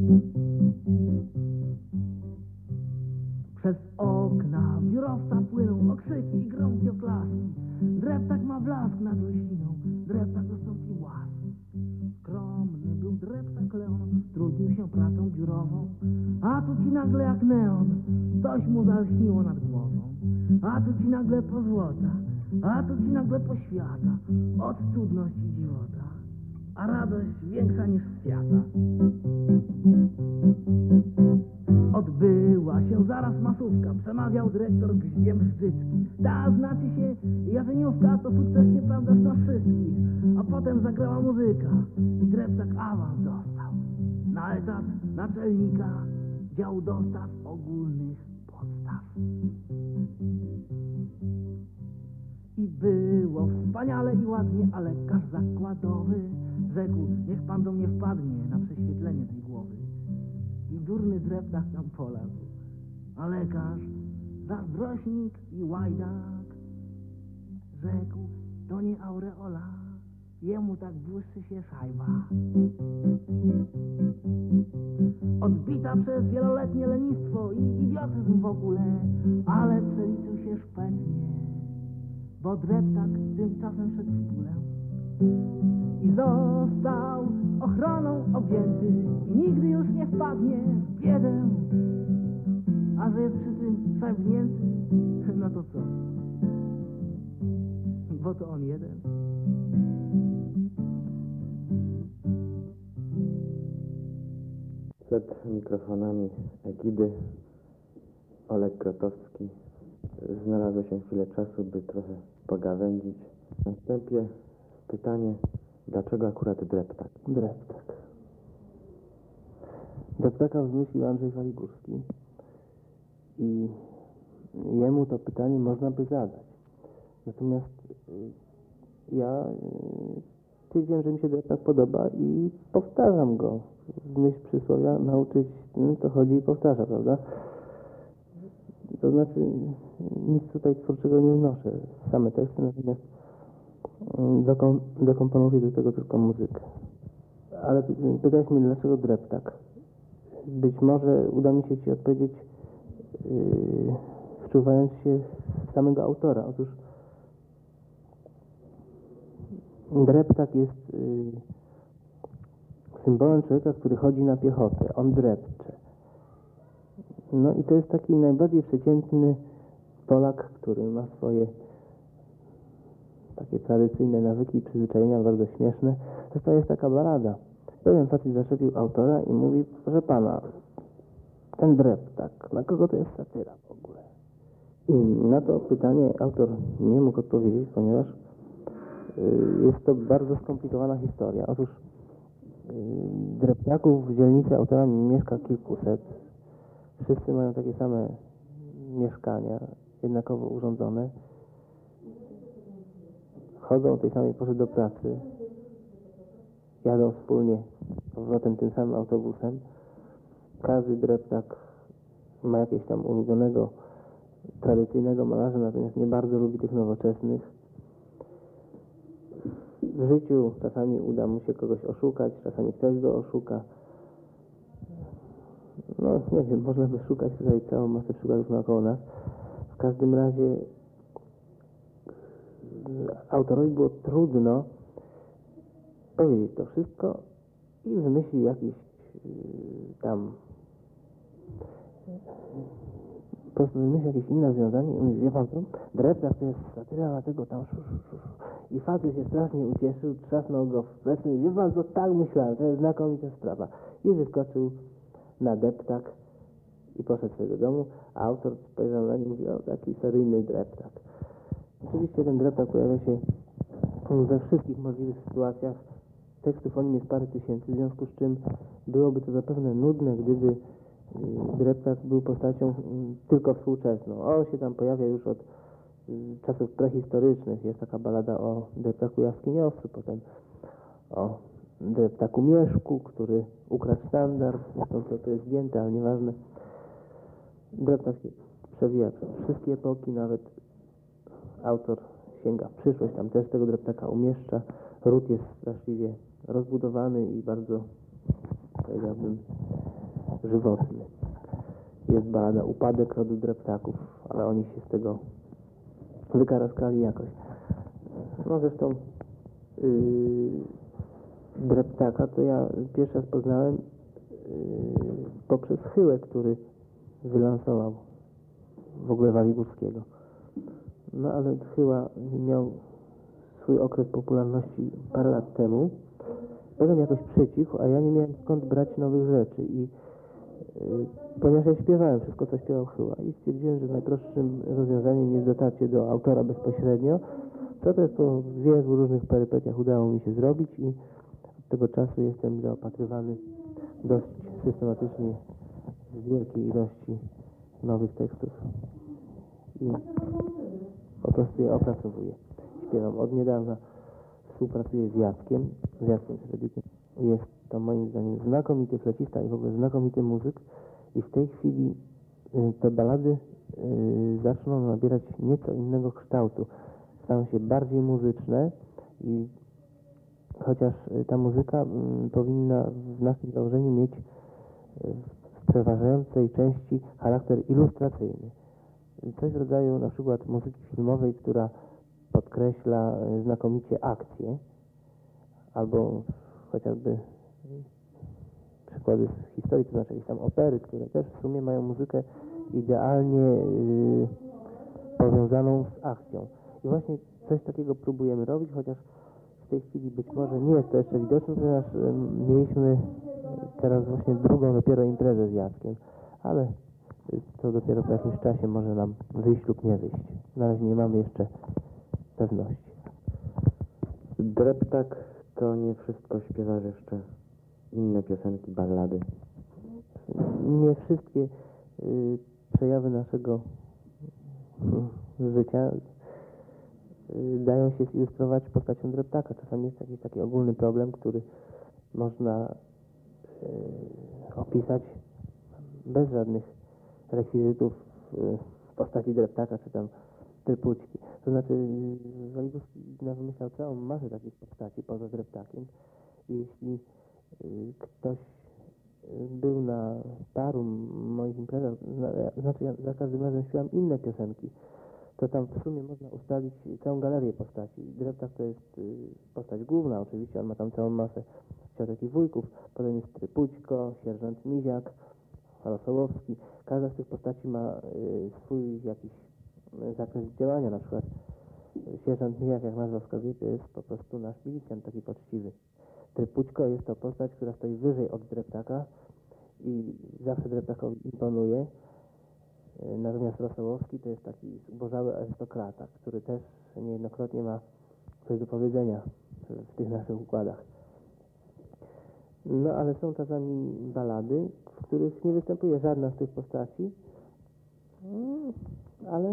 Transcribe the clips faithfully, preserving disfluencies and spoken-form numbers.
Przez okna biurowca płyną okrzyki i gromkie oklaski. Dreptak ma blask nad rośliną, dreptak dostąpi łask. Skromny był dreptak Leon, trudnił się pracą biurową. A tu ci nagle jak neon, coś mu zalśniło nad głową. A tu ci nagle pozłota, a tu ci nagle poświata. Od cudność i dziwota, a radość większa niż świata. Odbyła się zaraz masówka, przemawiał dyrektor gździem Szczycki. Ta znaczy się jarzeniówka, to sukces nieprawdaż na wszystkich. A potem zagrała muzyka i dreptak awans dostał na etat naczelnika działu dostaw ogólnych podstaw. I było wspaniale i ładnie, a lekarz zakładowy rzekł: niech pan do mnie wpadnie na prześwietlenie tej głowy. I durny dreptak tam polazł, a lekarz, zazdrośnik i łajdak, rzekł: to nie aureola, jemu tak błyszczy się szajba. Odbita przez wieloletnie lenistwo i idiotyzm w ogóle, ale przeliczył się szpetnie, bo dreptak tymczasem szedł w pulę. I został ochroną objęty i nigdy już nie wpadnie w biedę. A że jest przy tym szarpnięty, no to co? Bo to on jeden. Przed mikrofonami Egidy Oleg Grotowski. Znalazło się chwilę czasu, by trochę pogawędzić. Na wstępie pytanie, dlaczego akurat dreptak? Dreptak. Dreptaka wymyślił Andrzej Waligórski i jemu to pytanie można by zadać. Natomiast ja stwierdziłem, że mi się dreptak podoba i powtarzam go. W myśl przysłowia nauczyć no, to chodzi i powtarza, prawda? To znaczy nic tutaj twórczego nie wnoszę, same teksty, natomiast dokom, dokomponuję do tego tylko muzykę. Ale pytałeś mnie, dlaczego dreptak? Być może uda mi się Ci odpowiedzieć yy, wczuwając się w samego autora. Otóż dreptak jest yy, symbolem człowieka, który chodzi na piechotę. On drepcze. No i to jest taki najbardziej przeciętny Polak, który ma swoje takie tradycyjne nawyki i przyzwyczajenia bardzo śmieszne. Zresztą jest taka balada. Pewien facet zaczepił autora i mówi: proszę pana, ten dreptak, na kogo to jest satyra w ogóle? I na to pytanie autor nie mógł odpowiedzieć, ponieważ y, jest to bardzo skomplikowana historia. Otóż y, dreptaków w dzielnicy autora mieszka kilkuset. Wszyscy mają takie same mieszkania, jednakowo urządzone. Chodzą o tej samej porze do pracy. Jadą wspólnie powrotem tym samym autobusem. Każdy dreptak ma jakiegoś tam ulubionego, tradycyjnego malarza, natomiast nie bardzo lubi tych nowoczesnych. W życiu czasami uda mu się kogoś oszukać, czasami ktoś go oszuka. No nie wiem, można by szukać tutaj całą masę przykładów naokoło nas. W każdym razie autorowi było trudno powiedzieć to wszystko i wymyślił jakieś yy, tam po prostu wymyślił jakieś inne rozwiązanie i mówi: wie pan co, dreptak to jest satyra na tego tam szu, szu, szu, szu. I facet się strasznie ucieszył, trzasnął go w plecy i wie pan co, tak myślałem, to jest znakomita sprawa. I wyskoczył na deptak i poszedł sobie do domu, a autor spojrzał na nie i mówi: o, taki seryjny dreptak. Oczywiście ten dreptak pojawia się we wszystkich możliwych sytuacjach. Tekstów o nim jest parę tysięcy, w związku z czym byłoby to zapewne nudne, gdyby dreptak był postacią tylko współczesną. On się tam pojawia już od czasów prehistorycznych. Jest taka balada o dreptaku jaskiniowcu, potem o dreptaku Mieszku, który ukradł sztandar. Zresztą to, to jest zdjęte, ale nieważne. Dreptak się przewija przez wszystkie epoki, nawet autor sięga w przyszłość, tam też tego dreptaka umieszcza. Ród jest straszliwie rozbudowany i bardzo, powiedziałbym, żywotny. Jest balada Upadek rodu dreptaków, ale oni się z tego wykaraskali jakoś. No zresztą yy, dreptaka to ja pierwszy raz poznałem yy, poprzez Chyłę, który wylansował w ogóle Wali Górskiego. No ale Chyła miał swój okres popularności parę lat temu. Potem jakoś przycichł, a ja nie miałem skąd brać nowych rzeczy i yy, ponieważ ja śpiewałem wszystko, co śpiewał Chyła i stwierdziłem, że najprostszym rozwiązaniem jest dotarcie do autora bezpośrednio. To też po wielu różnych perypetiach udało mi się zrobić i od tego czasu jestem zaopatrywany dość systematycznie w wielkiej ilości nowych tekstów i po prostu je opracowuję. Śpiewam od niedawna, współpracuję z Jackiem, z Jackiem Sredykiem. Jest to moim zdaniem znakomity flecista i w ogóle znakomity muzyk i w tej chwili y, te balady y, zaczną nabierać nieco innego kształtu. Staną się bardziej muzyczne i chociaż y, ta muzyka y, powinna w naszym założeniu mieć y, w przeważającej części charakter ilustracyjny. Coś w rodzaju na przykład muzyki filmowej, która podkreśla y, znakomicie akcję, albo chociażby przykłady z historii, to znaczy jakieś tam opery, które też w sumie mają muzykę idealnie yy, powiązaną z akcją. I właśnie coś takiego próbujemy robić, chociaż w tej chwili być może nie jest to jeszcze widoczne, ponieważ yy, mieliśmy teraz właśnie drugą dopiero imprezę z Jackiem, ale yy, to dopiero po jakimś czasie może nam wyjść lub nie wyjść. Na razie nie mamy jeszcze pewności. Dreptak to nie wszystko, śpiewasz jeszcze inne piosenki, ballady. Nie wszystkie y, przejawy naszego y, życia y, dają się zilustrować postacią dreptaka. Czasami jest jakiś taki ogólny problem, który można y, opisać bez żadnych rekwizytów y, w postaci dreptaka czy tam trypućki. To znaczy y, Waligórski wymyślał całą masę takich postaci poza dreptakiem i jeśli y, ktoś był na paru moich imprezach, znaczy ja za każdym razem śpiewam inne piosenki, to tam w sumie można ustalić całą galerię postaci. Dreptak to jest y, postać główna, oczywiście on ma tam całą masę ciotek i wujków, potem jest Trypućko, sierżant Miziak, Rosołowski. Każda z tych postaci ma y, swój jakiś y, zakres działania, na przykład y, sierżant Miziak, jak nazwa wskazuje, to jest po prostu nasz milicjant, taki poczciwy. Trypućko jest to postać, która stoi wyżej od dreptaka i zawsze dreptakowi imponuje. Natomiast Rosołowski to jest taki zubożały arystokrata, który też niejednokrotnie ma coś do powiedzenia w tych naszych układach. No ale są czasami ballady, w których nie występuje żadna z tych postaci, ale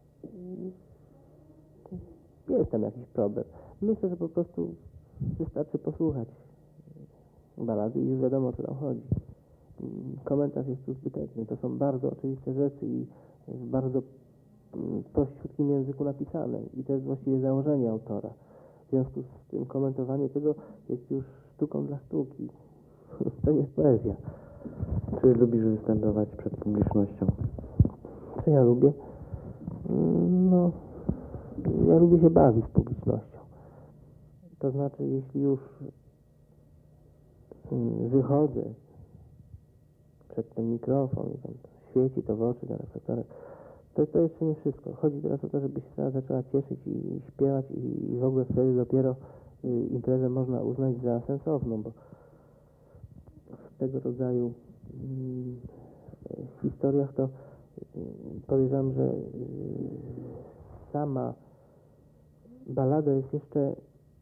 jest tam jakiś problem. Myślę, że po prostu wystarczy posłuchać ballady i już wiadomo, o co tam chodzi. Komentarz jest tu zbyteczny. To są bardzo oczywiste rzeczy i w bardzo prościutkim języku napisane. I to jest właściwie założenie autora. W związku z tym komentowanie tego jest już sztuką dla sztuki. To nie jest poezja. Czy lubisz występować przed publicznością? Co ja lubię? No, ja lubię się bawić z publicznością. To znaczy, jeśli już wychodzę przed ten mikrofon i tam świeci to w oczy na reflektorach, to, to jeszcze nie wszystko. Chodzi teraz o to, żeby się teraz zaczęła cieszyć i śpiewać i, i w ogóle wtedy dopiero y, imprezę można uznać za sensowną, bo w tego rodzaju y, historiach to y, podejrzewam, że y, sama ballada jest jeszcze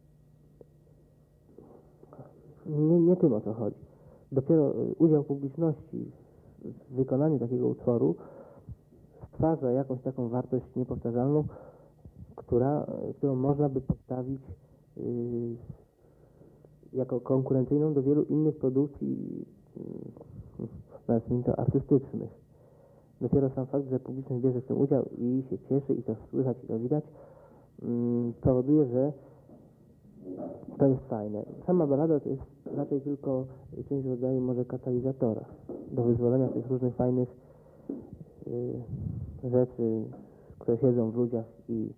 nie, nie tym, o co chodzi. Dopiero udział publiczności w wykonaniu takiego utworu stwarza jakąś taką wartość niepowtarzalną, która, którą można by postawić yy, jako konkurencyjną do wielu innych produkcji, yy, nazwijmy to artystycznych. Dopiero sam fakt, że publiczność bierze w tym udział i się cieszy i to słychać i to widać, yy, powoduje, że to jest fajne. Sama ballada to jest raczej tylko czymś w rodzaju może katalizatora. do wyzwolenia tych różnych fajnych y, rzeczy, które siedzą w ludziach i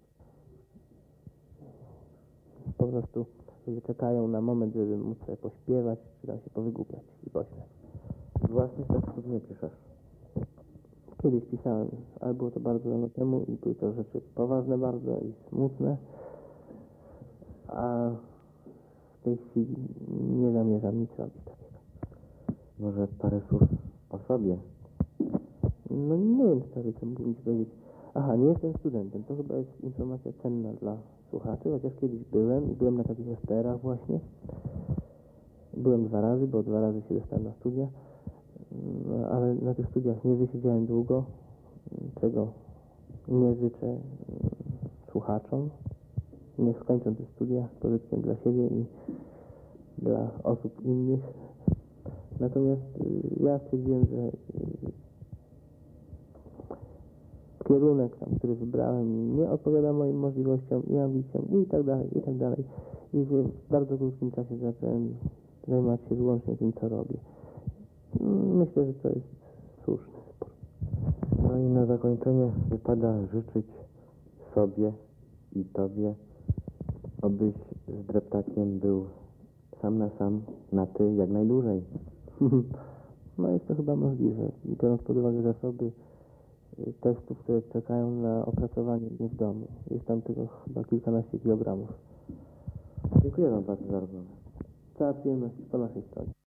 po prostu ludzie czekają na moment, żeby móc sobie pośpiewać, czy tam się powygłupiać i pośmiać. Własnych tekstów nie piszesz. Kiedyś pisałem, ale było to bardzo dawno temu i były to rzeczy poważne bardzo i smutne, a w tej chwili nie zamierzam nic robić takiego. Może parę słów o sobie. No nie wiem stary, co mógłbym ci powiedzieć. Aha, nie jestem studentem, to chyba jest informacja cenna dla słuchaczy, chociaż kiedyś byłem i byłem na takich esterach właśnie. Byłem dwa razy, bo dwa razy się dostałem na studia, no, ale na tych studiach nie wysiedziałem długo, czego nie życzę mm, słuchaczom. Niech skończą te studia z pożytkiem dla siebie i dla osób innych. Natomiast y, ja stwierdziłem, że y, kierunek tam, który wybrałem, nie odpowiada moim możliwościom i ambicjom i tak dalej, i tak dalej. I w bardzo krótkim czasie zacząłem zajmować się wyłącznie tym, co robię. Myślę, że to jest słuszny spór. No i na zakończenie wypada życzyć sobie i tobie, abyś z dreptakiem był sam na sam, na ty jak najdłużej. No jest to chyba możliwe, biorąc pod uwagę zasoby y, tekstów, które czekają na opracowanie mnie w domu. Jest tam tylko chyba kilkanaście kilogramów. Dziękuję wam bardzo za rozmowę. Cała przyjemność po naszej stronie.